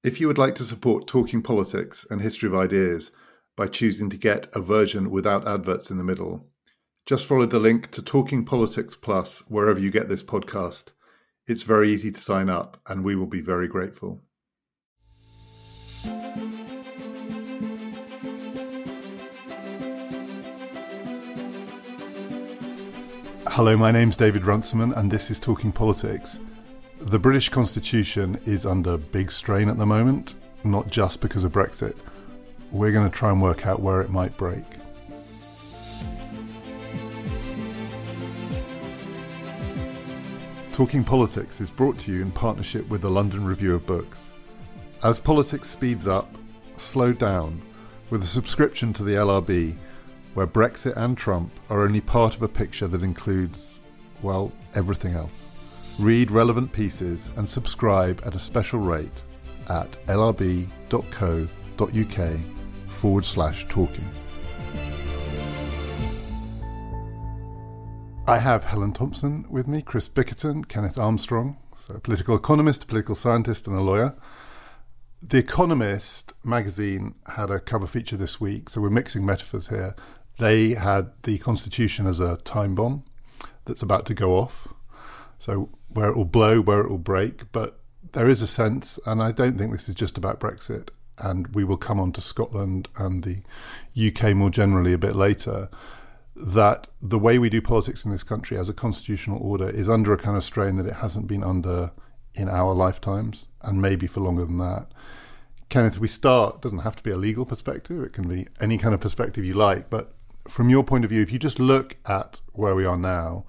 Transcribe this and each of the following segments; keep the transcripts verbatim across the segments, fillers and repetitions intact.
If you would like to support Talking Politics and History of Ideas by choosing to get a version without adverts in the middle, just follow the link to Talking Politics Plus wherever you get this podcast. It's very easy to sign up, and we will be very grateful. Hello, my name's David Runciman, and this is Talking Politics. The British Constitution is under big strain at the moment, not just because of Brexit. We're going to try and work out where it might break. Talking Politics is brought to you in partnership with the London Review of Books. As politics speeds up, slow down with a subscription to the L R B, where Brexit and Trump are only part of a picture that includes, well, everything else. Read relevant pieces and subscribe at a special rate at lrb.co.uk forward slash talking. I have Helen Thompson with me, Chris Bickerton, Kenneth Armstrong, so a political economist, a political scientist and a lawyer. The Economist magazine had a cover feature this week, so we're mixing metaphors here. They had the Constitution as a time bomb that's about to go off. So where it will blow, where it will break. But there is a sense, and I don't think this is just about Brexit, and we will come on to Scotland and the U K more generally a bit later, that the way we do politics in this country as a constitutional order is under a kind of strain that it hasn't been under in our lifetimes, and maybe for longer than that. Kenneth, we start, it doesn't have to be a legal perspective, it can be any kind of perspective you like, but from your point of view, if you just look at where we are now,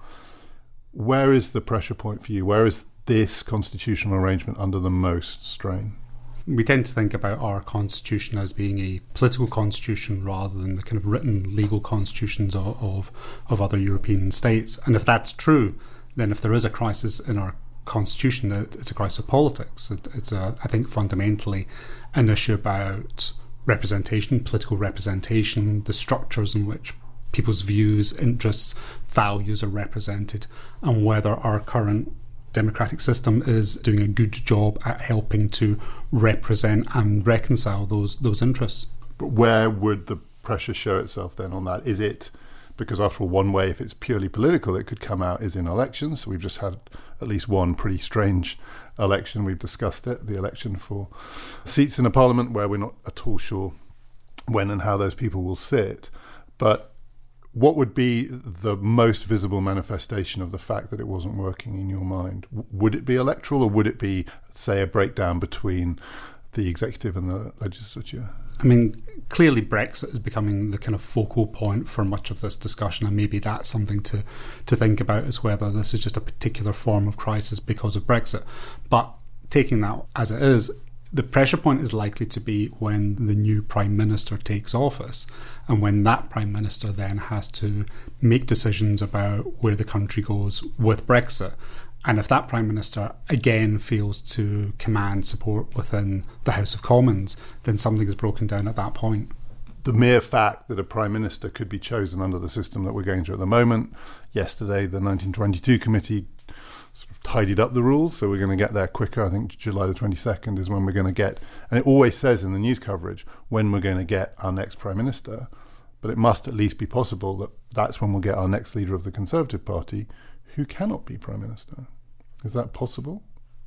where is the pressure point for you? Where is this constitutional arrangement under the most strain? We tend to think about our constitution as being a political constitution rather than the kind of written legal constitutions of, of, of other European states. And if that's true, then if there is a crisis in our constitution, it's a crisis of politics. It, it's, a, I think, fundamentally an issue about representation, political representation, the structures in which people's views, interests, values are represented, and whether our current democratic system is doing a good job at helping to represent and reconcile those those interests. But where would the pressure show itself then on that? Is it, because after all, one way, if it's purely political, it could come out is in elections. So we've just had at least one pretty strange election. We've discussed it, the election for seats in a parliament where we're not at all sure when and how those people will sit. But what would be the most visible manifestation of the fact that it wasn't working in your mind? Would it be electoral, or would it be, say, a breakdown between the executive and the legislature? I mean, clearly Brexit is becoming the kind of focal point for much of this discussion, and maybe that's something to, to think about, is whether this is just a particular form of crisis because of Brexit. But taking that as it is, the pressure point is likely to be when the new Prime Minister takes office, and when that Prime Minister then has to make decisions about where the country goes with Brexit. And if that Prime Minister again fails to command support within the House of Commons, then something is broken down at that point. The mere fact that a Prime Minister could be chosen under the system that we're going through at the moment, yesterday the nineteen twenty-two committee sort of tidied up the rules, so we're going to get there quicker. I think July the twenty-second is when we're going to get, and it always says in the news coverage when we're going to get our next Prime Minister, but it must at least be possible that that's when we'll get our next leader of the Conservative Party, who cannot be Prime Minister. Is that possible?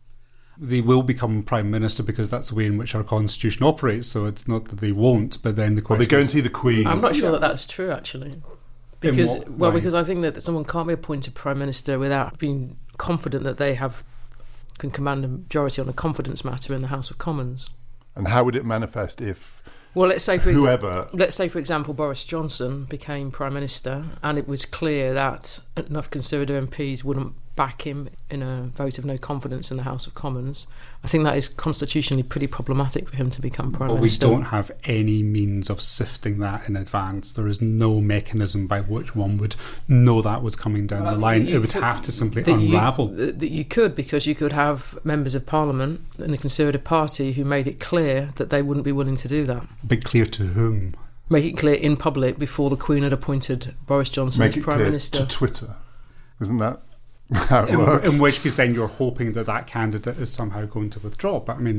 They will become Prime Minister because that's the way in which our constitution operates, so it's not that they won't, but then the question Well, they go and see the Queen. I'm not sure that that's true, actually. Because Well, way? because I think that someone can't be appointed Prime Minister without being confident that they have can command a majority on a confidence matter in the House of Commons. And how would it manifest if well, let's say for whoever... Let's say, for example, Boris Johnson became Prime Minister and it was clear that enough Conservative M Ps wouldn't back him in a vote of no confidence in the House of Commons. I think that is constitutionally pretty problematic for him to become Prime but Minister. We don't have any means of sifting that in advance. There is no mechanism by which one would know that was coming down well, the line. It would could, have to simply that unravel. You, that you could, because you could have members of Parliament in the Conservative Party who made it clear that they wouldn't be willing to do that. But clear to whom? Make it clear in public before the Queen had appointed Boris Johnson Make as Prime clear Minister. To Twitter. Isn't that how it in, works? in which case then you're hoping that that candidate is somehow going to withdraw. But I mean,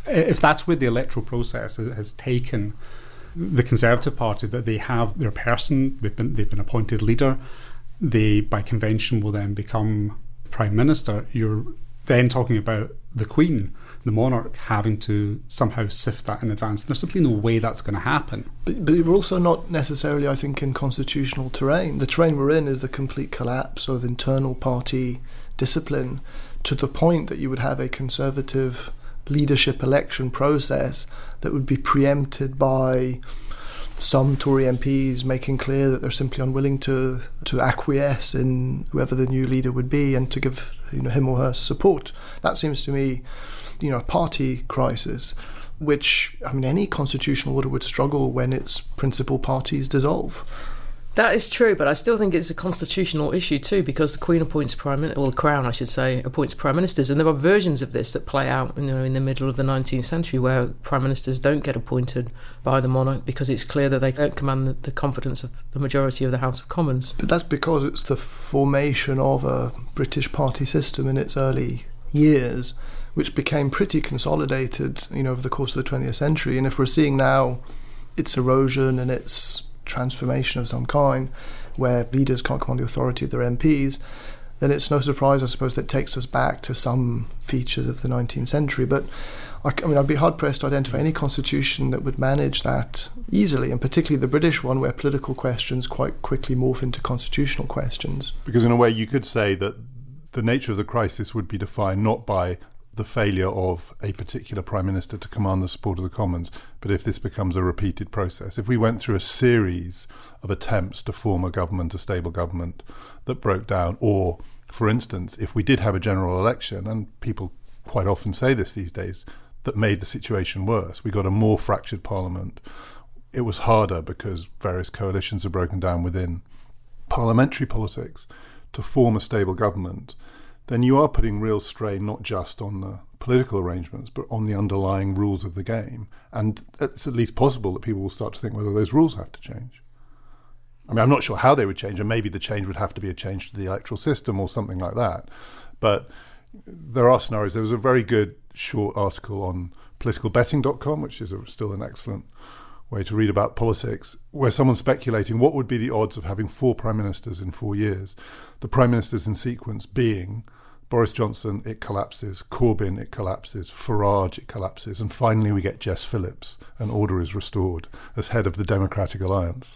If that's where the electoral process has taken the Conservative Party, that they have their person, they've been, they've been appointed leader, they, by convention, will then become Prime Minister, you're then talking about the Queen, the monarch, having to somehow sift that in advance. There's simply no way that's going to happen. But, but we're also not necessarily, I think, in constitutional terrain. The terrain we're in is the complete collapse of internal party discipline, to the point that you would have a Conservative leadership election process that would be preempted by some Tory M Ps making clear that they're simply unwilling to to acquiesce in whoever the new leader would be and to give, you know, him or her support. That seems to me, you know, a party crisis, which, I mean, any constitutional order would struggle when its principal parties dissolve. That is true, but I still think it's a constitutional issue too, because the Queen appoints Prime Minister, or the Crown, I should say, appoints Prime Ministers, and there are versions of this that play out, you know, in the middle of the nineteenth century, where Prime Ministers don't get appointed by the monarch because it's clear that they don't command the, the confidence of the majority of the House of Commons. But that's because it's the formation of a British party system in its early years, which became pretty consolidated, you know, over the course of the twentieth century. And if we're seeing now its erosion and its transformation of some kind, where leaders can't command the authority of their M Ps, then it's no surprise, I suppose, that takes us back to some features of the nineteenth century. But I, I mean, I'd be hard-pressed to identify any constitution that would manage that easily, and particularly the British one, where political questions quite quickly morph into constitutional questions. Because in a way you could say that the nature of the crisis would be defined not by the failure of a particular Prime Minister to command the support of the Commons, but if this becomes a repeated process. If we went through a series of attempts to form a government, a stable government, that broke down, or, for instance, if we did have a general election, and people quite often say this these days, that made the situation worse. We got a more fractured Parliament. It was harder because various coalitions had broken down within parliamentary politics to form a stable government. Then you are putting real strain not just on the political arrangements, but on the underlying rules of the game. And it's at least possible that people will start to think whether those rules have to change. I mean, I'm not sure how they would change, and maybe the change would have to be a change to the electoral system or something like that. But there are scenarios. There was a very good short article on political betting dot com, which is a, still an excellent way to read about politics, where someone's speculating what would be the odds of having four prime ministers in four years. The prime ministers in sequence being Boris Johnson, it collapses, Corbyn, it collapses, Farage, it collapses, and finally we get Jess Phillips, and order is restored as head of the Democratic Alliance.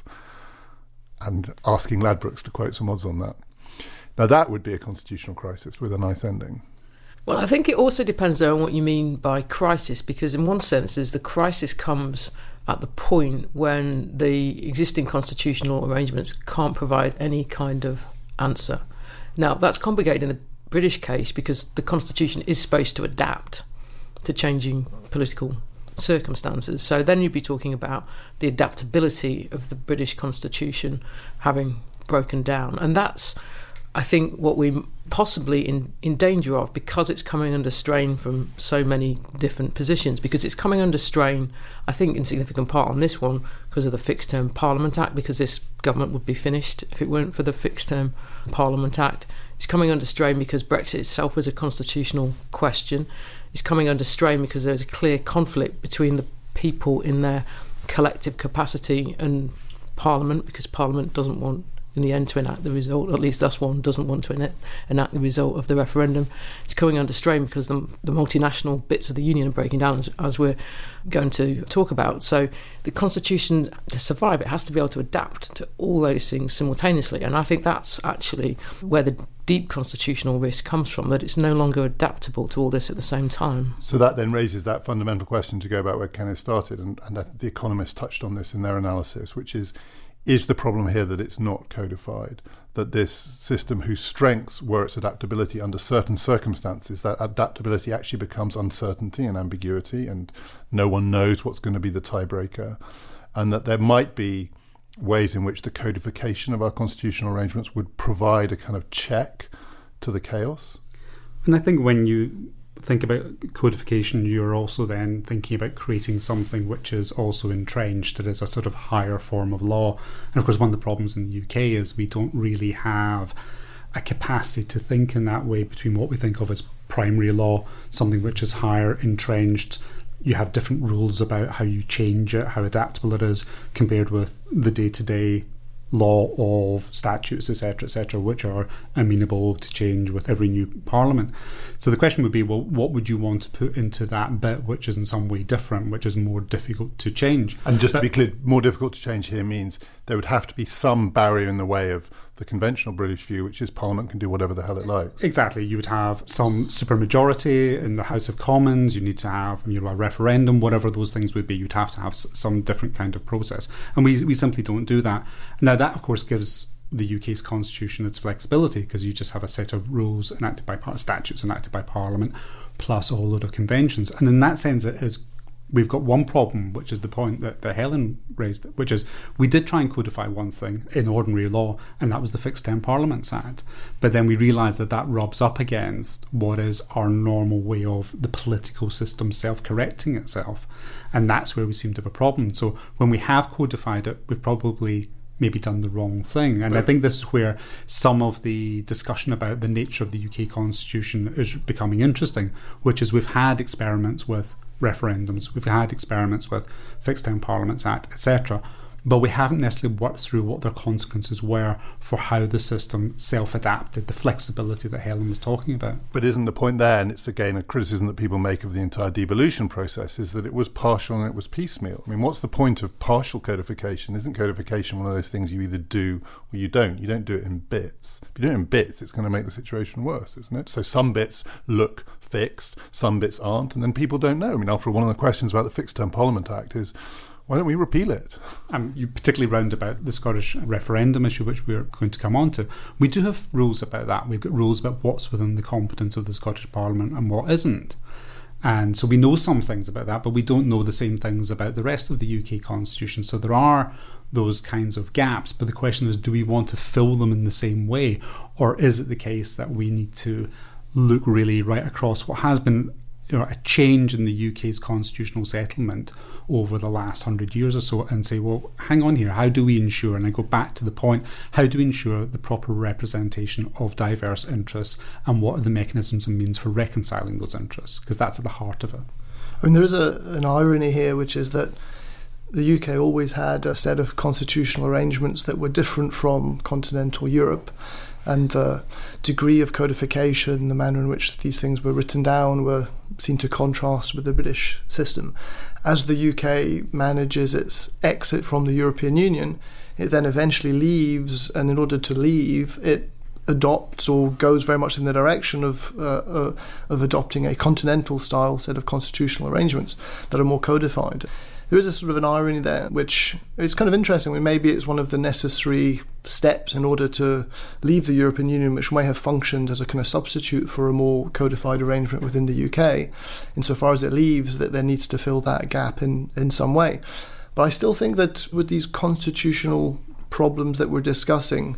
And asking Ladbrokes to quote some odds on that. Now that would be a constitutional crisis with a nice ending. Well, I think it also depends, though, on what you mean by crisis, because in one sense, is the crisis comes at the point when the existing constitutional arrangements can't provide any kind of answer. Now, that's complicated in the British case because the Constitution is supposed to adapt to changing political circumstances. So then you'd be talking about the adaptability of the British Constitution having broken down. And that's, I think, what we're possibly in, in danger of, because it's coming under strain from so many different positions, because it's coming under strain, I think, in significant part on this one because of the Fixed Term Parliament Act, because this government would be finished if it weren't for the Fixed Term Parliament Act. It's coming under strain because Brexit itself is a constitutional question. It's coming under strain because there's a clear conflict between the people in their collective capacity and Parliament, because Parliament doesn't want in the end to enact the result, at least us one doesn't want to enact, enact the result of the referendum. It's coming under strain because the, the multinational bits of the union are breaking down, as, as we're going to talk about. So the Constitution, to survive, it has to be able to adapt to all those things simultaneously. And I think that's actually where the deep constitutional risk comes from, that it's no longer adaptable to all this at the same time. So that then raises that fundamental question, to go back where Kenneth started, and, and The Economist touched on this in their analysis, which is, is the problem here that it's not codified, that this system whose strengths were its adaptability under certain circumstances, that adaptability actually becomes uncertainty and ambiguity, and no one knows what's going to be the tiebreaker, and that there might be ways in which the codification of our constitutional arrangements would provide a kind of check to the chaos. And I think when you think about codification, you're also then thinking about creating something which is also entrenched, that is a sort of higher form of law. And of course, one of the problems in the U K is we don't really have a capacity to think in that way between what we think of as primary law, something which is higher entrenched, you have different rules about how you change it, how adaptable it is, compared with the day-to-day law of statutes, et cetera, et cetera, which are amenable to change with every new parliament. So the question would be, well, what would you want to put into that bit which is in some way different, which is more difficult to change? And just but, to be clear, more difficult to change here means there would have to be some barrier in the way of the conventional British view, which is Parliament can do whatever the hell it likes. Exactly. You would have some supermajority in the House of Commons. You need to have, you know, a referendum, whatever those things would be. You'd have to have some different kind of process. And we we simply don't do that. Now, that, of course, gives the U K's constitution its flexibility, because you just have a set of rules enacted by par- statutes enacted by Parliament, plus a whole load of conventions. And in that sense, it is... We've got one problem, which is the point that, that Helen raised, which is we did try and codify one thing in ordinary law, and that was the Fixed Term Parliaments Act. But then we realised that that rubs up against what is our normal way of the political system self-correcting itself. And that's where we seem to have a problem. So when we have codified it, we've probably maybe done the wrong thing. And I think this is where some of the discussion about the nature of the U K constitution is becoming interesting, which is we've had experiments with referendums, we've had experiments with Fixed Term Parliaments Act, et cetera, but we haven't necessarily worked through what their consequences were for how the system self-adapted, the flexibility that Helen was talking about. But isn't the point there, and it's again a criticism that people make of the entire devolution process, is that it was partial and it was piecemeal. I mean, what's the point of partial codification? Isn't codification one of those things you either do or you don't? You don't do it in bits. If you do it in bits, it's going to make the situation worse, isn't it? So some bits look fixed, some bits aren't, and then people don't know. I mean, after all, one of the questions about the Fixed Term Parliament Act is, why don't we repeal it? Um, you particularly round about the Scottish referendum issue, which we're going to come on to. We do have rules about that. We've got rules about what's within the competence of the Scottish Parliament and what isn't. And so we know some things about that, but we don't know the same things about the rest of the U K constitution. So there are those kinds of gaps. But the question is, do we want to fill them in the same way? Or is it the case that we need to look really right across what has been, you know, a change in the U K's constitutional settlement over the last hundred years or so, and say, well, hang on here, how do we ensure, and I go back to the point, how do we ensure the proper representation of diverse interests, and what are the mechanisms and means for reconciling those interests? Because that's at the heart of it. I mean, there is a, an irony here, which is that the U K always had a set of constitutional arrangements that were different from continental Europe. And the degree of codification, the manner in which these things were written down, were seen to contrast with the British system. As the U K manages its exit from the European Union, it then eventually leaves, and in order to leave, it adopts or goes very much in the direction of uh, uh, of adopting a continental-style set of constitutional arrangements that are more codified. There is a sort of an irony there, which is kind of interesting. I mean, maybe it's one of the necessary steps in order to leave the European Union, which may have functioned as a kind of substitute for a more codified arrangement within the U K. Insofar as it leaves, that there needs to fill that gap in, in some way. But I still think that with these constitutional problems that we're discussing,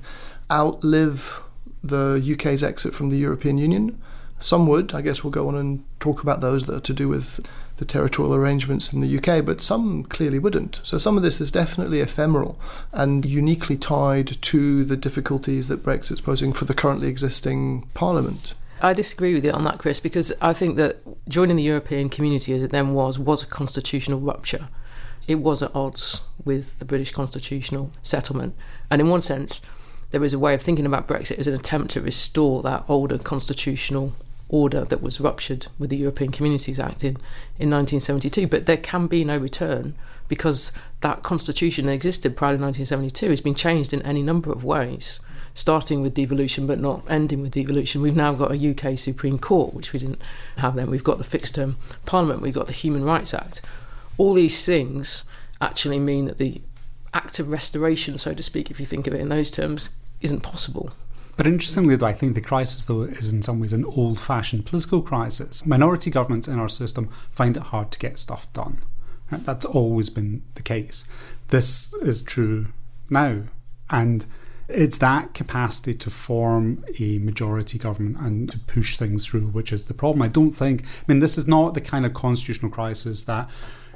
outlive the U K's exit from the European Union. Some would. I guess we'll go on and talk about those that are to do with the territorial arrangements in the U K, but some clearly wouldn't. So some of this is definitely ephemeral and uniquely tied to the difficulties that Brexit's posing for the currently existing Parliament. I disagree with you on that, Chris, because I think that joining the European community as it then was, was a constitutional rupture. It was at odds with the British constitutional settlement. And in one sense, there is a way of thinking about Brexit as an attempt to restore that older constitutional order that was ruptured with the European Communities Act in, in nineteen seventy-two. But there can be no return, because that constitution that existed prior to nineteen seventy-two has been changed in any number of ways, starting with devolution but not ending with devolution. We've now got a U K Supreme Court, which we didn't have then. We've got the Fixed Term Parliament. We've got the Human Rights Act. All these things actually mean that the act of restoration, so to speak, if you think of it in those terms, isn't possible. But interestingly, though, I think the crisis, though, is in some ways an old-fashioned political crisis. Minority governments in our system find it hard to get stuff done. That's always been the case. This is true now. And it's that capacity to form a majority government and to push things through which is the problem. I don't think... I mean, this is not the kind of constitutional crisis that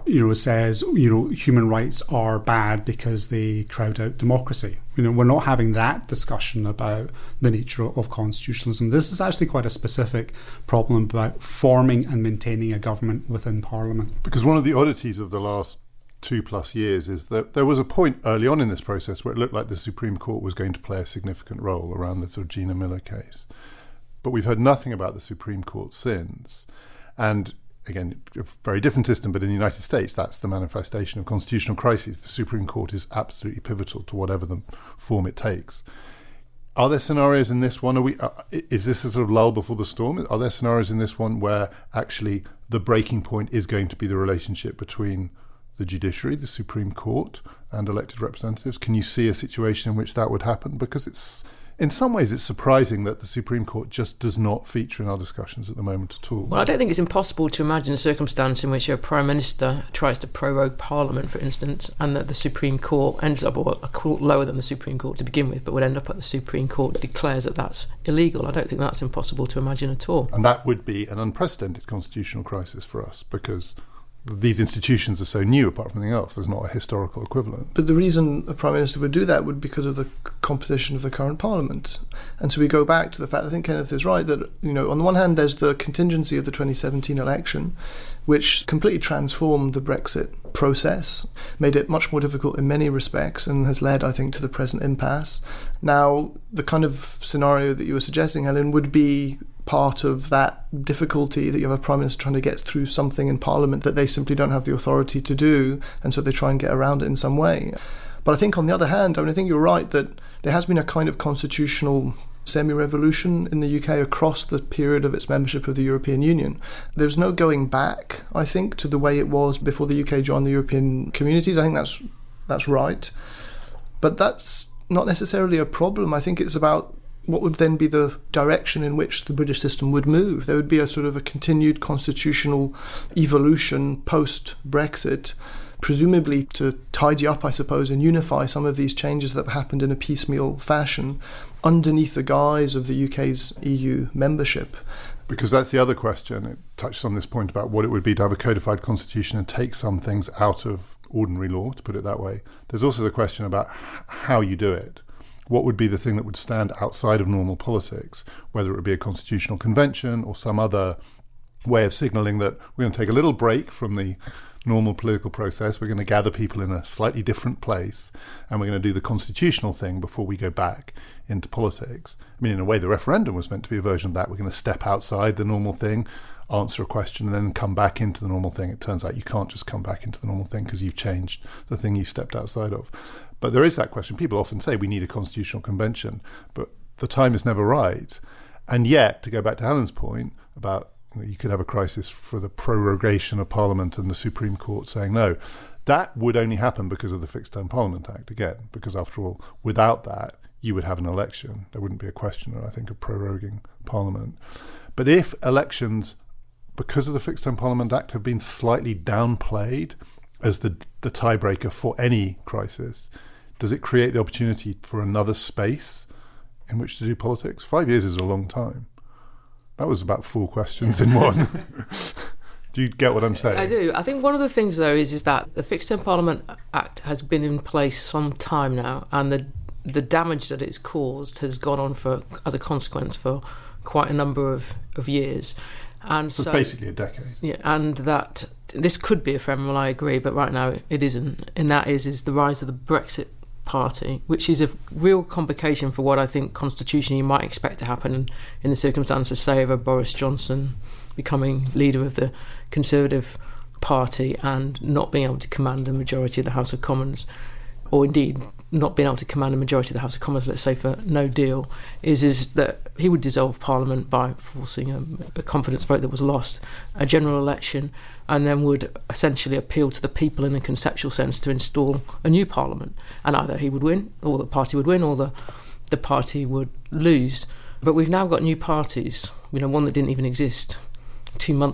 you know, says, you know, human rights are bad because they crowd out democracy. You know, we're not having that discussion about the nature of constitutionalism. This is actually quite a specific problem about forming and maintaining a government within Parliament. Because one of the oddities of the last two plus years is that there was a point early on in this process where it looked like the Supreme Court was going to play a significant role around the sort of Gina Miller case. But we've heard nothing about the Supreme Court since. And again, a very different system, but in the United States, that's the manifestation of constitutional crises. The Supreme Court is absolutely pivotal to whatever the form it takes. Are there scenarios in this one? Are we? Uh, is this a sort of lull before the storm? Are there scenarios in this one where actually the breaking point is going to be the relationship between the judiciary, the Supreme Court, and elected representatives? Can you see a situation in which that would happen? Because it's, in some ways, it's surprising that the Supreme Court just does not feature in our discussions at the moment at all. Well, I don't think it's impossible to imagine a circumstance in which a Prime Minister tries to prorogue Parliament, for instance, and that the Supreme Court ends up, or a court lower than the Supreme Court to begin with, but would end up at the Supreme Court, declares that that's illegal. I don't think that's impossible to imagine at all. And that would be an unprecedented constitutional crisis for us, because these institutions are so new, apart from anything else. There's not a historical equivalent. But the reason a Prime Minister would do that would be because of the composition of the current Parliament. And so we go back to the fact, I think Kenneth is right, that, you know, on the one hand, there's the contingency of the twenty seventeen election, which completely transformed the Brexit process, made it much more difficult in many respects, and has led, I think, to the present impasse. Now, the kind of scenario that you were suggesting, Helen, would be part of that difficulty that you have a Prime Minister trying to get through something in Parliament that they simply don't have the authority to do, and so they try and get around it in some way. But I think on the other hand, I mean, I think you're right that there has been a kind of constitutional semi-revolution in the U K across the period of its membership of the European Union. There's no going back, I think, to the way it was before the U K joined the European communities. I think that's that's right. But that's not necessarily a problem. I think it's about what would then be the direction in which the British system would move. There would be a sort of a continued constitutional evolution post-Brexit, presumably to tidy up, I suppose, and unify some of these changes that have happened in a piecemeal fashion underneath the guise of the U K's E U membership. Because that's the other question. It touches on this point about what it would be to have a codified constitution and take some things out of ordinary law, to put it that way. There's also the question about how you do it. What would be the thing that would stand outside of normal politics, whether it would be a constitutional convention or some other way of signalling that we're going to take a little break from the normal political process, we're going to gather people in a slightly different place, and we're going to do the constitutional thing before we go back into politics. I mean, in a way, the referendum was meant to be a version of that. We're going to step outside the normal thing, answer a question, and then come back into the normal thing. It turns out you can't just come back into the normal thing because you've changed the thing you stepped outside of. But there is that question. People often say we need a constitutional convention, but the time is never right. And yet, to go back to Helen's point about, you know, you could have a crisis for the prorogation of Parliament and the Supreme Court saying no, that would only happen because of the Fixed Term Parliament Act, again, because after all, without that, you would have an election. There wouldn't be a question, I think, of proroguing Parliament. But if elections, because of the Fixed Term Parliament Act, have been slightly downplayed as the the tiebreaker for any crisis, does it create the opportunity for another space in which to do politics? Five years is a long time. That was about four questions in one. Do you get what I'm saying? I do. I think one of the things, though, is, is that the Fixed Term Parliament Act has been in place some time now, and the the damage that it's caused has gone on for, as a consequence, for quite a number of, of years. And so, so it's basically a decade. Yeah, and that this could be ephemeral, I agree, but right now it isn't. And that is, is the rise of the Brexit Party, which is a real complication for what I think constitutionally you might expect to happen in, in the circumstances, say, of a Boris Johnson becoming leader of the Conservative Party and not being able to command a majority of the House of Commons, or indeed not being able to command a majority of the House of Commons, let's say, for no deal, is is that he would dissolve Parliament by forcing a, a confidence vote that was lost, a general election, and then would essentially appeal to the people in a conceptual sense to install a new Parliament. And either he would win, or the party would win, or the, the party would lose. But we've now got new parties, you know, one that didn't even exist two months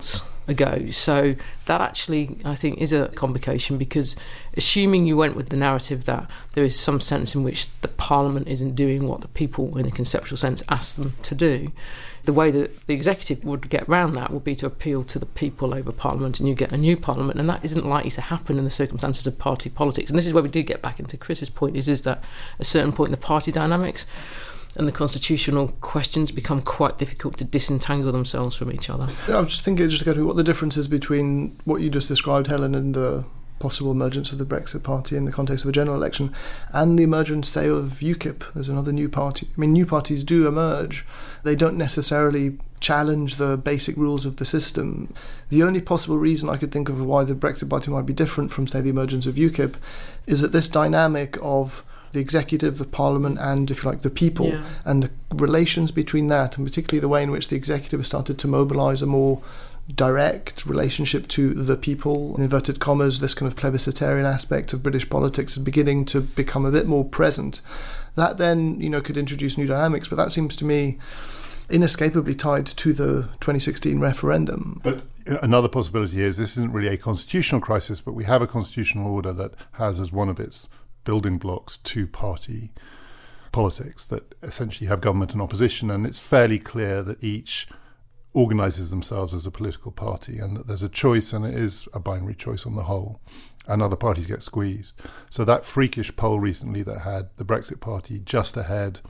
ago. So that actually, I think, is a complication, because assuming you went with the narrative that there is some sense in which the Parliament isn't doing what the people, in a conceptual sense, ask them to do, the way that the executive would get around that would be to appeal to the people over Parliament, and you get a new Parliament, and that isn't likely to happen in the circumstances of party politics. And this is where we do get back into Chris's point, is, is that at a certain point in the party dynamics and the constitutional questions become quite difficult to disentangle themselves from each other. I was just thinking, just to go to what the difference is between what you just described, Helen, and the possible emergence of the Brexit Party in the context of a general election, and the emergence, say, of UKIP as another new party. I mean, new parties do emerge. They don't necessarily challenge the basic rules of the system. The only possible reason I could think of why the Brexit Party might be different from, say, the emergence of UKIP is that this dynamic of the executive, the parliament, and, if you like, the people, yeah. and the relations between that, and particularly the way in which the executive has started to mobilise a more direct relationship to the people, in inverted commas, this kind of plebiscitarian aspect of British politics is beginning to become a bit more present. That then, you know, could introduce new dynamics, but that seems to me inescapably tied to the twenty sixteen referendum. But another possibility is this isn't really a constitutional crisis, but we have a constitutional order that has as one of its building blocks two-party politics that essentially have government and opposition, and it's fairly clear that each organises themselves as a political party, and that there's a choice, and it is a binary choice on the whole, and other parties get squeezed. So that freakish poll recently that had the Brexit Party just ahead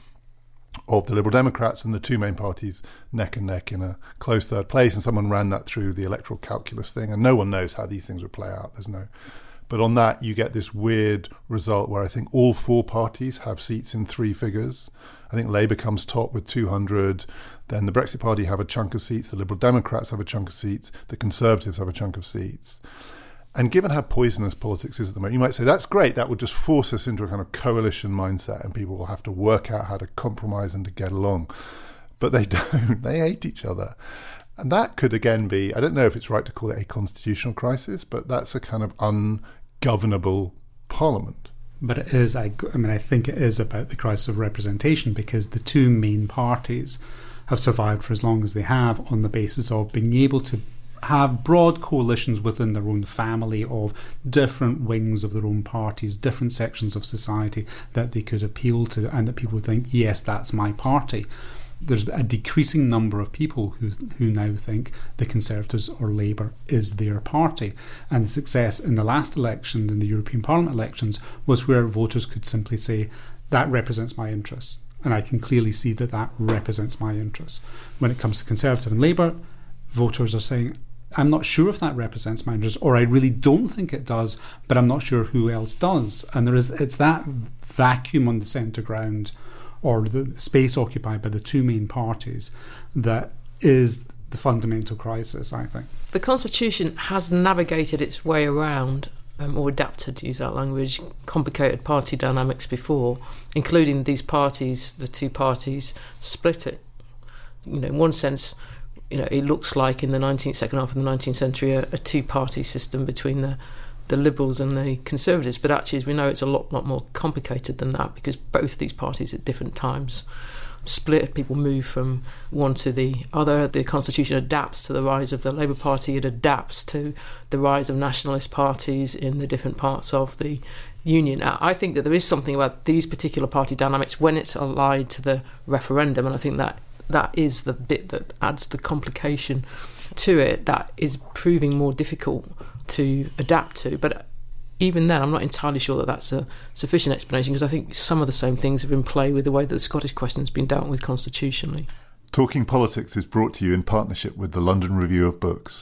of the Liberal Democrats and the two main parties neck and neck in a close third place, and someone ran that through the electoral calculus thing, and no one knows how these things would play out. There's no... But on that, you get this weird result where I think all four parties have seats in three figures. I think Labour comes top with two hundred. Then the Brexit Party have a chunk of seats. The Liberal Democrats have a chunk of seats. The Conservatives have a chunk of seats. And given how poisonous politics is at the moment, you might say, that's great. That would just force us into a kind of coalition mindset, and people will have to work out how to compromise and to get along. But they don't. They hate each other. And that could, again, be, I don't know if it's right to call it a constitutional crisis, but that's a kind of ungovernable parliament. But it is, I, I mean, I think it is about the crisis of representation, because the two main parties have survived for as long as they have on the basis of being able to have broad coalitions within their own family of different wings of their own parties, different sections of society that they could appeal to, and that people would think, yes, that's my party. There's a decreasing number of people who who now think the Conservatives or Labour is their party. And the success in the last election, in the European Parliament elections, was where voters could simply say, that represents my interests. And I can clearly see that that represents my interests. When it comes to Conservative and Labour, voters are saying, I'm not sure if that represents my interests, or I really don't think it does, but I'm not sure who else does. And there is it's that vacuum on the centre ground, or the space occupied by the two main parties, that is the fundamental crisis, I think. The Constitution has navigated its way around, um, or adapted, to use that language, complicated party dynamics before, including these parties, the two parties, split it. You know, in one sense, you know, it looks like in the nineteenth, second half of the nineteenth century, a, a two-party system between the the Liberals and the Conservatives, but actually, as we know, it's a lot, lot more complicated than that, because both these parties at different times split. People move from one to the other. The Constitution adapts to the rise of the Labour Party. It adapts to the rise of nationalist parties in the different parts of the Union. I think that there is something about these particular party dynamics when it's allied to the referendum, and I think that that is the bit that adds the complication to it, that is proving more difficult to adapt to. But even then, I'm not entirely sure that that's a sufficient explanation, because I think some of the same things have been play with the way that the Scottish question has been dealt with constitutionally. Talking Politics is brought to you in partnership with the London Review of Books.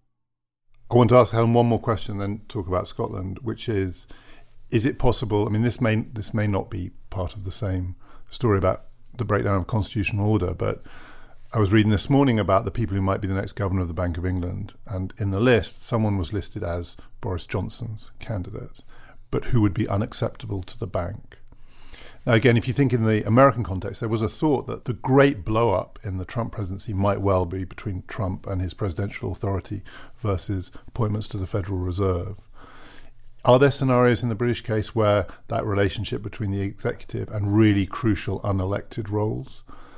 I want to ask Helen one more question, then talk about Scotland, which is, is it possible, I mean, this may this may not be part of the same story about the breakdown of constitutional order, but I was reading this morning about the people who might be the next governor of the Bank of England, and in the list, someone was listed as Boris Johnson's candidate, but who would be unacceptable to the bank. Now, again, if you think in the American context, there was a thought that the great blow-up in the Trump presidency might well be between Trump and his presidential authority versus appointments to the Federal Reserve. Are there scenarios in the British case where that relationship between the executive and really crucial unelected roles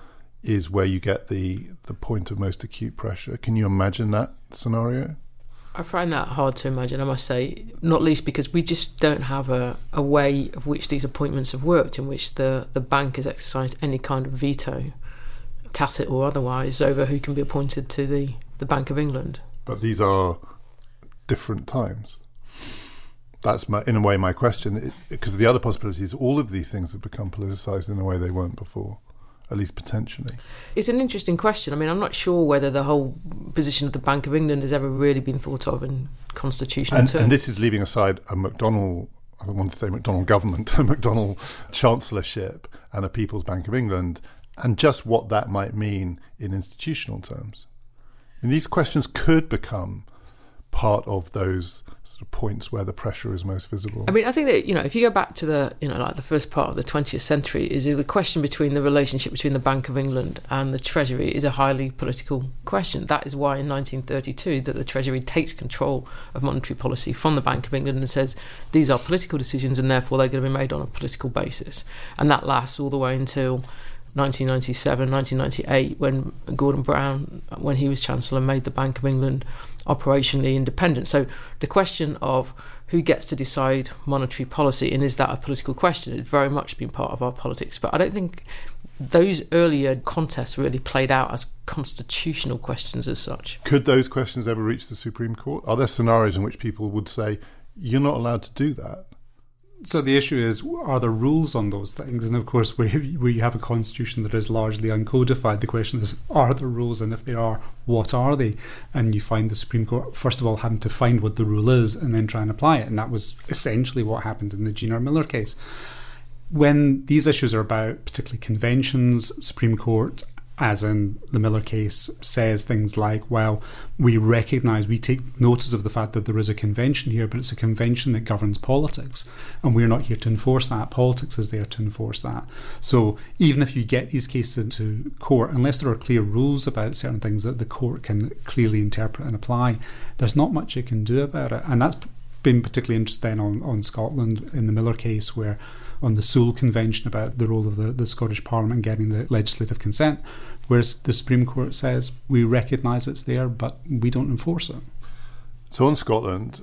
is where you get the, the point of most acute pressure. Can you imagine that scenario? I find that hard to imagine, I must say, not least because we just don't have a, a way of which these appointments have worked, in which the, the bank has exercised any kind of veto, tacit or otherwise, over who can be appointed to the, the Bank of England. But these are different times. That's, my, in a way, my question, because the other possibility is all of these things have become politicised in a way they weren't before. At least potentially. It's an interesting question. I mean, I'm not sure whether the whole position of the Bank of England has ever really been thought of in constitutional and, terms. And this is leaving aside a McDonnell, I don't want to say McDonnell government, a McDonnell chancellorship and a People's Bank of England, and just what that might mean in institutional terms. And these questions could become part of those sort of points where the pressure is most visible. I mean, I think that, you know, if you go back to the, you know, like the first part of the twentieth century, is, is the question between the relationship between the Bank of England and the Treasury is a highly political question. That is why in nineteen thirty-two that the Treasury takes control of monetary policy from the Bank of England and says these are political decisions and therefore they're going to be made on a political basis. And that lasts all the way until nineteen ninety-seven, nineteen ninety-eight, when Gordon Brown, when he was Chancellor, made the Bank of England operationally independent. So the question of who gets to decide monetary policy and is that a political question has very much been part of our politics. But I don't think those earlier contests really played out as constitutional questions as such. Could those questions ever reach the Supreme Court? Are there scenarios in which people would say, you're not allowed to do that? So the issue is, are there rules on those things? And of course, where you have a constitution that is largely uncodified, the question is, are there rules? And if there are, what are they? And you find the Supreme Court, first of all, having to find what the rule is and then try and apply it. And that was essentially what happened in the Jean R. Miller case. When these issues are about particularly conventions, Supreme Court, as in the Miller case, says things like, well, we recognise, we take notice of the fact that there is a convention here, but it's a convention that governs politics, and we're not here to enforce that. Politics is there to enforce that. So even if you get these cases into court, unless there are clear rules about certain things that the court can clearly interpret and apply, there's not much it can do about it. And that's been particularly interesting on, on Scotland in the Miller case, where on the Sewell Convention about the role of the, the Scottish Parliament getting the legislative consent, whereas the Supreme Court says we recognise it's there but we don't enforce it. So on Scotland,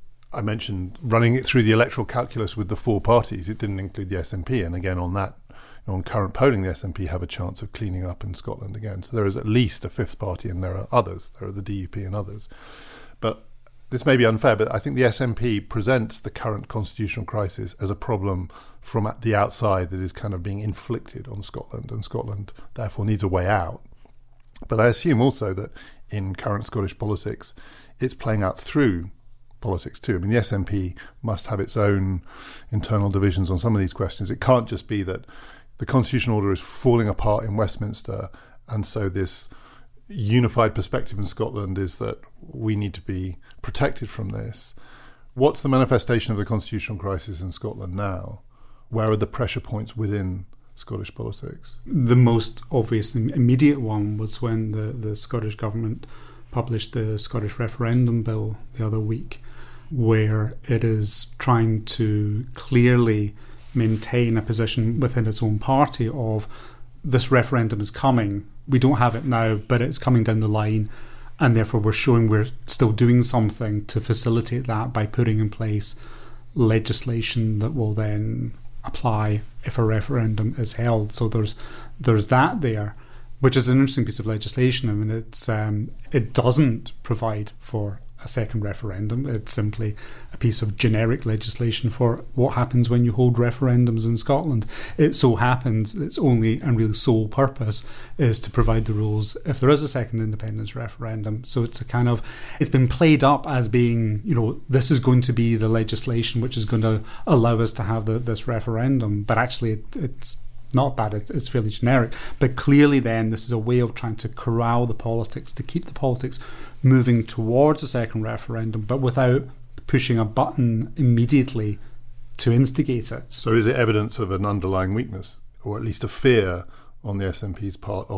I mentioned running it through the electoral calculus with the four parties. It didn't include the S N P, and again on that, on current polling, the S N P have a chance of cleaning up in Scotland again. So there is at least a fifth party, and there are others. There are the D U P and others. But this may be unfair, but I think the S N P presents the current constitutional crisis as a problem from the outside that is kind of being inflicted on Scotland, and Scotland therefore needs a way out. But I assume also that in current Scottish politics, it's playing out through politics too. I mean, the S N P must have its own internal divisions on some of these questions. It can't just be that the constitutional order is falling apart in Westminster, and so this unified perspective in Scotland is that we need to be protected from this. What's the manifestation of the constitutional crisis in Scotland now? Where are the pressure points within Scottish politics? The most obvious and immediate one was when the, the Scottish government published the Scottish referendum bill the other week, where it is trying to clearly maintain a position within its own party of this referendum is coming. We don't have it now, but it's coming down the line, and therefore we're showing we're still doing something to facilitate that by putting in place legislation that will then apply if a referendum is held. So there's there's that there, which is an interesting piece of legislation. I mean, it's um, it doesn't provide for a second referendum. It's simply a piece of generic legislation for what happens when you hold referendums in Scotland. It so happens its only and really sole purpose is to provide the rules if there is a second independence referendum. So it's a kind of, it's been played up as being, you know, this is going to be the legislation which is going to allow us to have the, this referendum, but actually it, it's not that, it's fairly generic. But clearly then this is a way of trying to corral the politics, to keep the politics moving towards a second referendum, but without pushing a button immediately to instigate it. So is it evidence of an underlying weakness, or at least a fear on the S N P's part of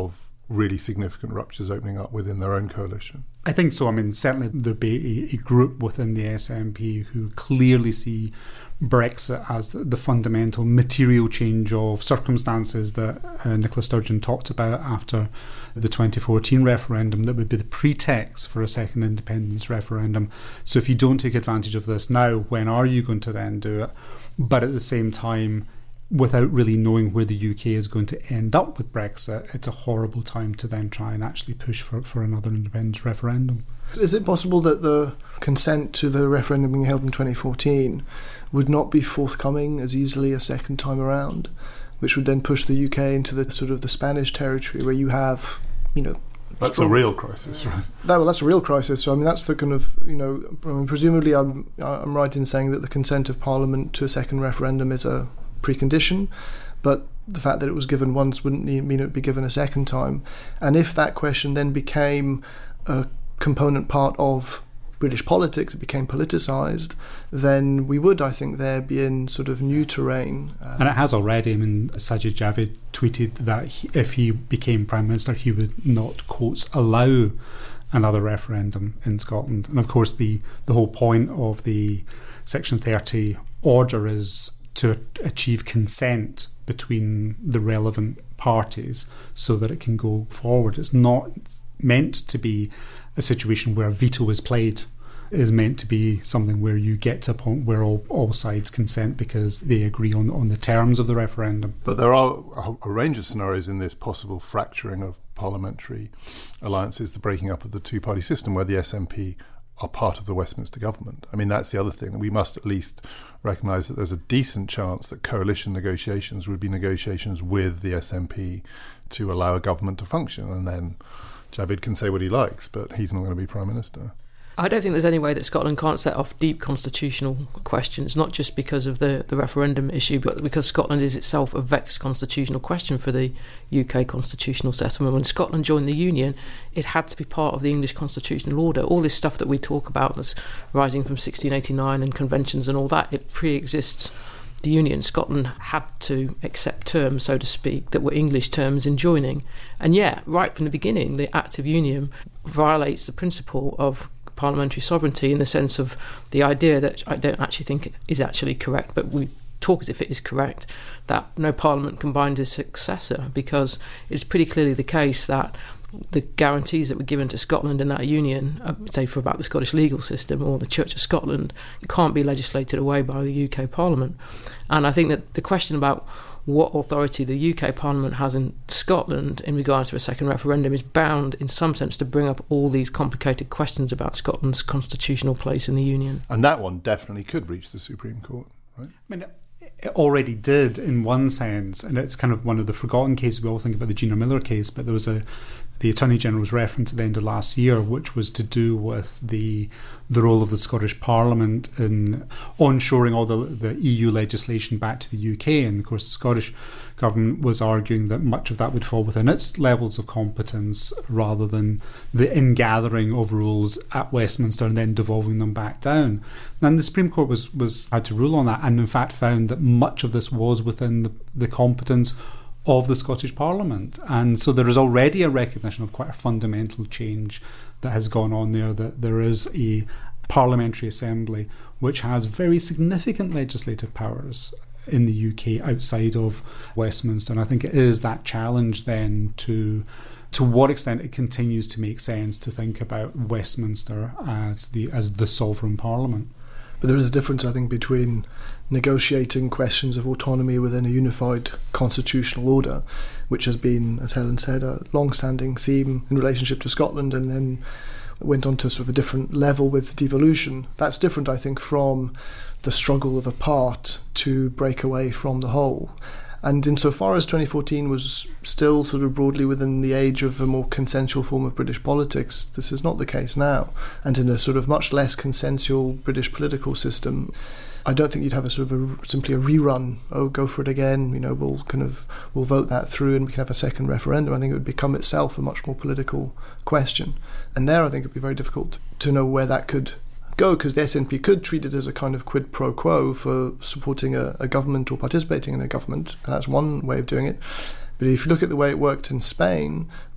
really significant ruptures opening up within their own coalition? I think so. I mean, certainly there'd be a, a group within the S N P who clearly see Brexit as the, the fundamental material change of circumstances that uh, Nicola Sturgeon talked about after the twenty fourteen referendum that would be the pretext for a second independence referendum. So if you don't take advantage of this now, when are you going to then do it? But at the same time, without really knowing where the U K is going to end up with Brexit, it's a horrible time to then try and actually push for, for another independence referendum. Is it possible that the consent to the referendum being held in twenty fourteen would not be forthcoming as easily a second time around, which would then push the U K into the sort of the Spanish territory where you have, you know... That's strong, a real crisis, right? That, well, that's a real crisis. So, I mean, that's the kind of, you know... I mean, presumably I'm, I'm right in saying that the consent of Parliament to a second referendum is a precondition, but the fact that it was given once wouldn't mean it would be given a second time. And if that question then became a component part of British politics, it became politicised, then we would, I think, there be in sort of new terrain. Um, and it has already. I mean, Sajid Javid tweeted that he, if he became Prime Minister, he would not, quotes, allow another referendum in Scotland. And of course, the, the whole point of the Section thirty order is to achieve consent between the relevant parties so that it can go forward. It's not meant to be a situation where veto is played. It is meant to be something where you get to a point where all, all sides consent because they agree on, on the terms of the referendum. But there are a, a range of scenarios in this possible fracturing of parliamentary alliances, the breaking up of the two-party system where the S N P are part of the Westminster government. I mean, that's the other thing. We must at least recognise that there's a decent chance that coalition negotiations would be negotiations with the S N P to allow a government to function, and then Javid can say what he likes, but he's not going to be Prime Minister. I don't think there's any way that Scotland can't set off deep constitutional questions, not just because of the, the referendum issue, but because Scotland is itself a vexed constitutional question for the U K constitutional settlement. When Scotland joined the Union, it had to be part of the English constitutional order. All this stuff that we talk about that's rising from sixteen eighty-nine and conventions and all that, it pre-exists the Union. Scotland had to accept terms, so to speak, that were English terms in joining. And yeah, right from the beginning, the Act of Union violates the principle of parliamentary sovereignty in the sense of the idea that I don't actually think is actually correct, but we talk as if it is correct, that no parliament can bind a successor, because it's pretty clearly the case that the guarantees that were given to Scotland in that union, uh, say for about the Scottish legal system or the Church of Scotland, can't be legislated away by the U K Parliament. And I think that the question about what authority the U K Parliament has in Scotland in regards to a second referendum is bound in some sense to bring up all these complicated questions about Scotland's constitutional place in the Union. And that one definitely could reach the Supreme Court, right? I mean, it already did in one sense, and it's kind of one of the forgotten cases. We all think about the Gina Miller case, but there was a the Attorney General's reference at the end of last year, which was to do with the the role of the Scottish Parliament in onshoring all the, the E U legislation back to the U K. And of course, the Scottish Government was arguing that much of that would fall within its levels of competence rather than the ingathering of rules at Westminster and then devolving them back down. And the Supreme Court was, was had to rule on that, and in fact found that much of this was within the, the competence of the Scottish Parliament. And so there is already a recognition of quite a fundamental change that has gone on there, that there is a parliamentary assembly which has very significant legislative powers in the U K outside of Westminster. And I think it is that challenge then to to what extent it continues to make sense to think about Westminster as the as the sovereign parliament. But there is a difference, I think, between negotiating questions of autonomy within a unified constitutional order, which has been, as Helen said, a long-standing theme in relationship to Scotland, and then went on to sort of a different level with devolution. That's different, I think, from the struggle of a part to break away from the whole. And insofar as twenty fourteen was still sort of broadly within the age of a more consensual form of British politics, this is not the case now. And in a sort of much less consensual British political system, I don't think you'd have a sort of a, simply a rerun. Oh, go for it again. You know, we'll kind of we'll vote that through and we can have a second referendum. I think it would become itself a much more political question. And there, I think it'd be very difficult to know where that could go, because the S N P could treat it as a kind of quid pro quo for supporting a, a government or participating in a government, and that's one way of doing it. But if you look at the way it worked in Spain,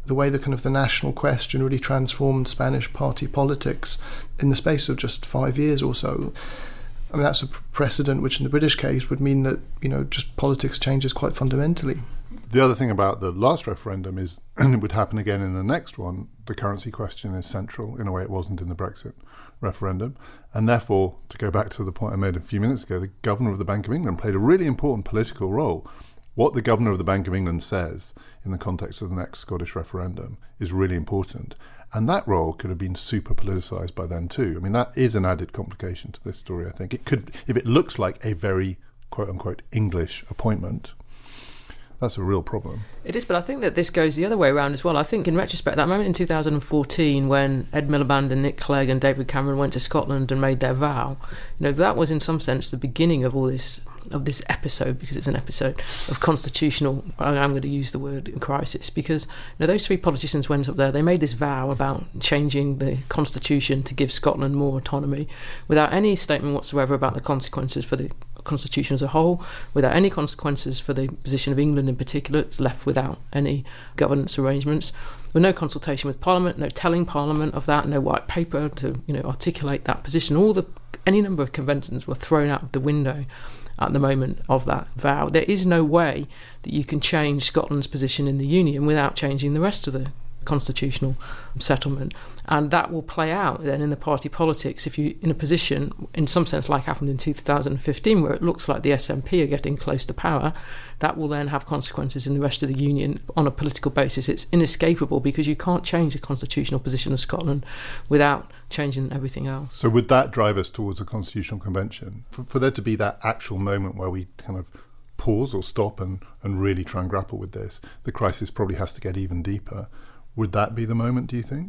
the way the kind of the national question really transformed Spanish party politics in the space of just five years or so. I mean, that's a precedent which in the British case would mean that, you know, just politics changes quite fundamentally. The other thing about the last referendum is, and it would happen again in the next one, the currency question is central in a way it wasn't in the Brexit referendum. And therefore, to go back to the point I made a few minutes ago, the Governor of the Bank of England played a really important political role. What the Governor of the Bank of England says in the context of the next Scottish referendum is really important. And that role could have been super politicised by then too. I mean, that is an added complication to this story, I think. It could, if it looks like a very, quote-unquote, English appointment, that's a real problem. It is, but I think that this goes the other way around as well. I think in retrospect, that moment in two thousand fourteen when Ed Miliband and Nick Clegg and David Cameron went to Scotland and made their vow, you know, that was in some sense the beginning of all this, of this episode, because it's an episode of constitutional, I'm going to use the word crisis, because you know, those three politicians went up there, they made this vow about changing the constitution to give Scotland more autonomy without any statement whatsoever about the consequences for the constitution as a whole, without any consequences for the position of England in particular. It's left without any governance arrangements, with no consultation with Parliament, no telling Parliament of that, no white paper to, you know, articulate that position. All the any number of conventions were thrown out of the window at the moment of that vow. There is no way that you can change Scotland's position in the Union without changing the rest of the constitutional settlement, and that will play out then in the party politics if you're in a position, in some sense like happened in two thousand fifteen, where it looks like the S N P are getting close to power. That will then have consequences in the rest of the Union on a political basis. It's inescapable because you can't change the constitutional position of Scotland without changing everything else. So would that drive us towards a constitutional convention? For, for there to be that actual moment where we kind of pause or stop and, and really try and grapple with this, the crisis probably has to get even deeper. Would that be the moment, do you think?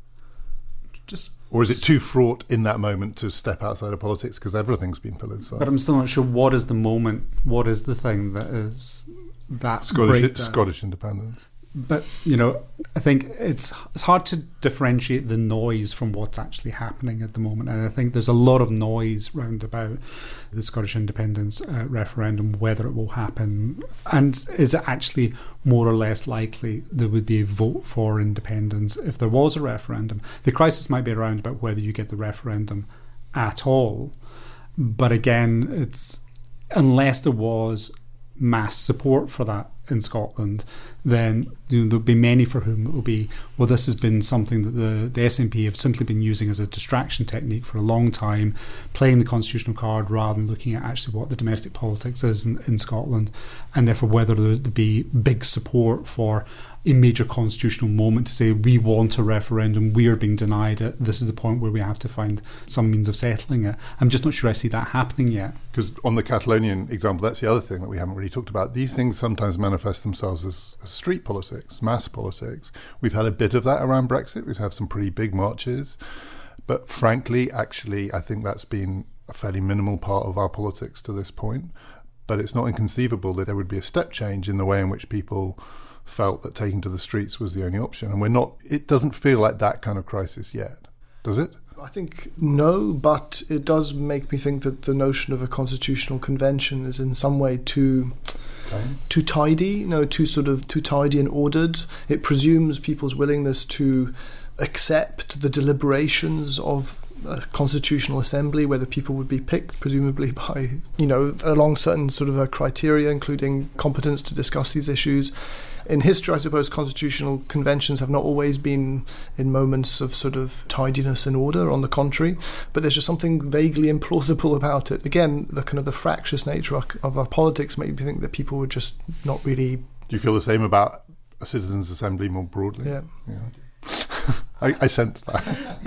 Just, or is it too fraught in that moment to step outside of politics because everything's been politicised? But I'm still not sure what is the moment, what is the thing that is that Scottish, breakdown. Scottish independence. But, you know, I think it's it's hard to differentiate the noise from what's actually happening at the moment. And I think there's a lot of noise round about the Scottish independence uh, referendum, whether it will happen. And is it actually more or less likely there would be a vote for independence if there was a referendum? The crisis might be around about whether you get the referendum at all. But again, it's unless there was mass support for that in Scotland, then you know, there'll be many for whom it will be, well, this has been something that the, the S N P have simply been using as a distraction technique for a long time, playing the constitutional card rather than looking at actually what the domestic politics is in, in Scotland, and therefore whether there'll be big support for a major constitutional moment to say we want a referendum, we are being denied it, this is the point where we have to find some means of settling it. I'm just not sure I see that happening yet. Because on the Catalonian example, that's the other thing that we haven't really talked about. These things sometimes manifest themselves as, as street politics, mass politics. We've had a bit of that around Brexit. We've had some pretty big marches. But frankly, actually, I think that's been a fairly minimal part of our politics to this point. But it's not inconceivable that there would be a step change in the way in which people felt that taking to the streets was the only option. And we're not, it doesn't feel like that kind of crisis yet, does it? I think no, but it does make me think that the notion of a constitutional convention is in some way too too tidy, you know, too sort of too tidy and ordered. It presumes people's willingness to accept the deliberations of a constitutional assembly, where the people would be picked presumably by, you know, along certain sort of a criteria, including competence to discuss these issues. In history, I suppose constitutional conventions have not always been in moments of sort of tidiness and order, on the contrary, but there's just something vaguely implausible about it. Again, the kind of the fractious nature of our politics made me think that people would just not really... Do you feel the same about a citizens' assembly more broadly? Yeah. yeah. I, I sense that.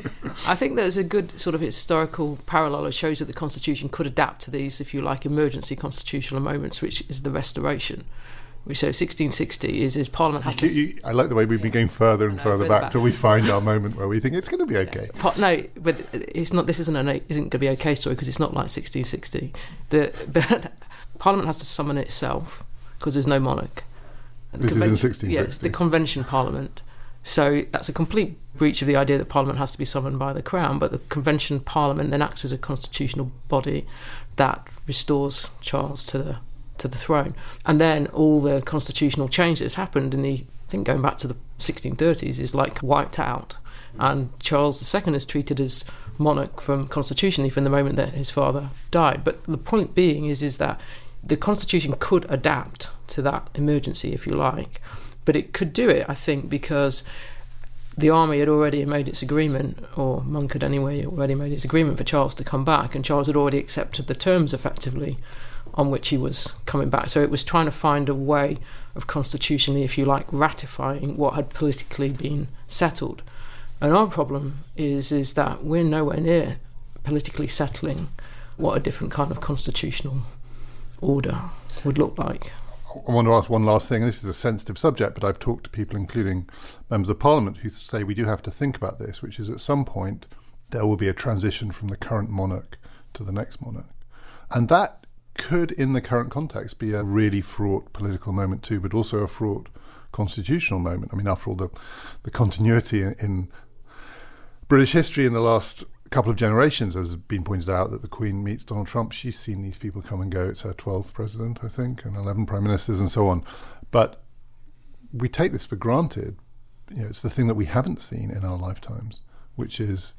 I think there's a good sort of historical parallel that shows that the Constitution could adapt to these, if you like, emergency constitutional moments, which is the Restoration. So sixteen sixty is, is Parliament has you, to... You, I like the way we've been going further and no, further back, back till we find our moment where we think it's going to be okay. Yeah. No, but it's not. This isn't an isn't going to be okay story, because it's not like sixteen sixty. The but Parliament has to summon itself because there's no monarch. The this conven- is in sixteen sixty. Yes, the Convention Parliament. So that's a complete breach of the idea that Parliament has to be summoned by the Crown, but the Convention Parliament then acts as a constitutional body that restores Charles to the to the throne. And then all the constitutional change that's happened in the think going back to the sixteen thirties, is like wiped out. And Charles the Second is treated as monarch from constitutionally from the moment that his father died. But the point being is, is that the constitution could adapt to that emergency, if you like. But it could do it, I think, because the army had already made its agreement, or Monk had anyway already made its agreement for Charles to come back, and Charles had already accepted the terms, effectively, on which he was coming back. So it was trying to find a way of constitutionally, if you like, ratifying what had politically been settled. And our problem is, is that we're nowhere near politically settling what a different kind of constitutional order would look like. I want to ask one last thing, and this is a sensitive subject, but I've talked to people, including members of Parliament, who say we do have to think about this, which is at some point there will be a transition from the current monarch to the next monarch. And that could, in the current context, be a really fraught political moment too, but also a fraught constitutional moment. I mean, after all, the, the continuity in, in British history in the last couple of generations, as has been pointed out, that the Queen meets Donald Trump. She's seen these people come and go. It's her twelfth president, I think, and eleven prime ministers and so on. But we take this for granted. You know, it's the thing that we haven't seen in our lifetimes, which is,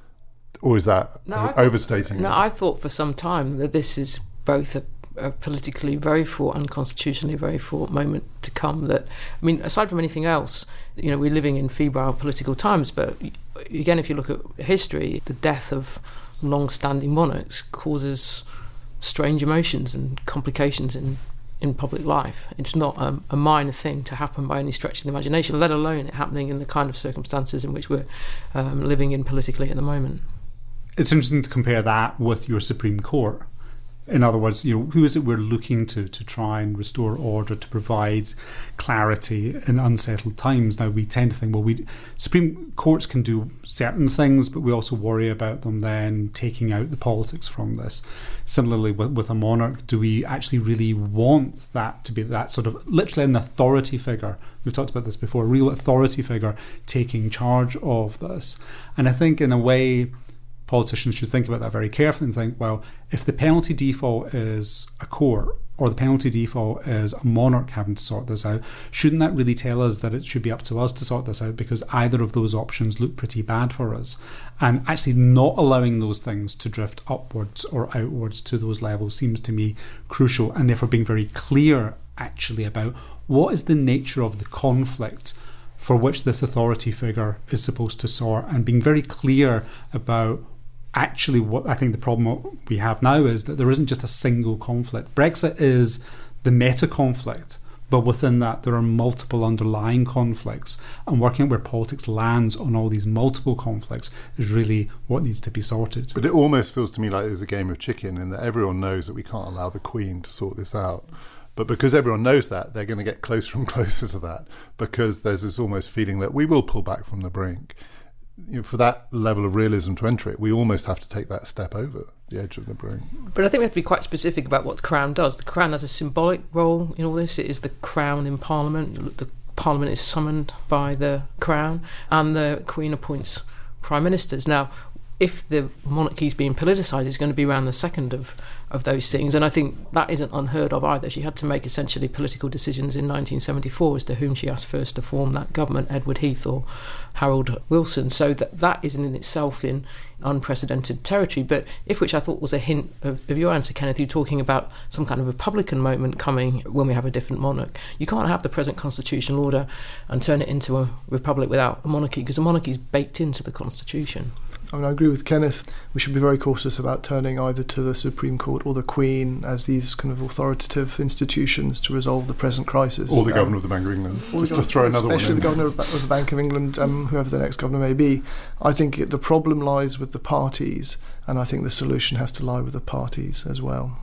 or is that no, thought, overstating no, it? I thought for some time that this is both a, a politically very fraught and constitutionally very fraught moment to come. That, I mean, aside from anything else, you know, we're living in febrile political times, but again, if you look at history, the death of long-standing monarchs causes strange emotions and complications in, in public life. It's not a, a minor thing to happen by any stretch of the imagination, let alone it happening in the kind of circumstances in which we're um, living in politically at the moment. It's interesting to compare that with your Supreme Court. In other words, you know, who is it we're looking to to try and restore order, to provide clarity in unsettled times? Now, we tend to think, well, we Supreme Courts can do certain things, but we also worry about them then taking out the politics from this. Similarly, with, with a monarch, do we actually really want that to be that sort of literally an authority figure? We've talked about this before, a real authority figure taking charge of this. And I think in a way, politicians should think about that very carefully and think, well, if the penalty default is a court or the penalty default is a monarch having to sort this out, shouldn't that really tell us that it should be up to us to sort this out, because either of those options look pretty bad for us? And actually not allowing those things to drift upwards or outwards to those levels seems to me crucial, and therefore being very clear actually about what is the nature of the conflict for which this authority figure is supposed to sort, and being very clear about actually what I think the problem we have now is that there isn't just a single conflict. Brexit is the meta conflict, but within that there are multiple underlying conflicts, and working out where politics lands on all these multiple conflicts is really what needs to be sorted. But it almost feels to me like there's a game of chicken, in that everyone knows that we can't allow the Queen to sort this out. But because everyone knows that, they're going to get closer and closer to that, because there's this almost feeling that we will pull back from the brink. You know, for that level of realism to enter it, we almost have to take that step over the edge of the brink. But I think we have to be quite specific about what the Crown does. The Crown has a symbolic role in all this. It is the Crown in Parliament. The Parliament is summoned by the Crown, and the Queen appoints Prime Ministers. Now, if the monarchy is being politicised, it's going to be around the second of, of those things, and I think that isn't unheard of either. She had to make essentially political decisions in nineteen seventy-four as to whom she asked first to form that government, Edward Heath or Harold Wilson, so that that isn't in itself in unprecedented territory. But if, which I thought was a hint of, of your answer, Kenneth, you're talking about some kind of Republican moment coming when we have a different monarch. You can't have the present constitutional order and turn it into a republic without a monarchy, because a monarchy is baked into the Constitution. I mean, I agree with Kenneth. We should be very cautious about turning either to the Supreme Court or the Queen as these kind of authoritative institutions to resolve the present crisis. Or the um, Governor of the Bank of England. Just governor, to throw another one in. Especially the Governor of the Bank of England, um, whoever the next governor may be. I think it, the problem lies with the parties, and I think the solution has to lie with the parties as well.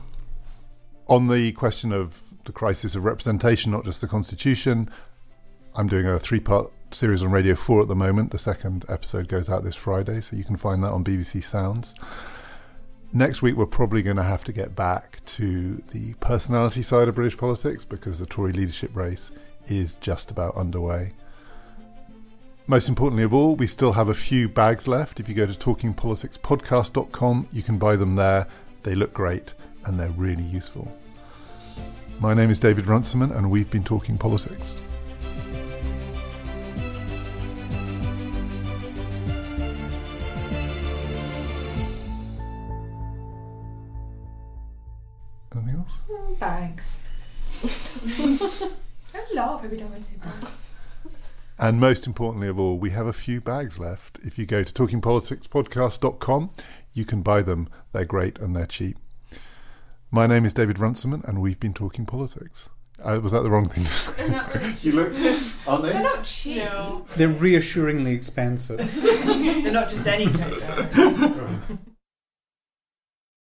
On the question of the crisis of representation, not just the Constitution, I'm doing a three-part series on Radio four at the moment. The second episode goes out this Friday, so you can find that on B B C Sounds. Next week we're probably going to have to get back to the personality side of British politics, because the Tory leadership race is just about underway. Most importantly of all, we still have a few bags left. If you go to talking politics podcast dot com, you can buy them there. They look great and they're really useful. My name is David Runciman, and we've been talking politics. Anything else? Mm, bags. I laugh every time I say bags. And most importantly of all, we have a few bags left. If you go to talking politics podcast dot com, you can buy them. They're great and they're cheap. My name is David Runciman, and we've been talking politics. Uh, was that the wrong thing to say? They're not really cheap. You look, aren't they? They're not cheap. They're reassuringly expensive. They're not just any takeout.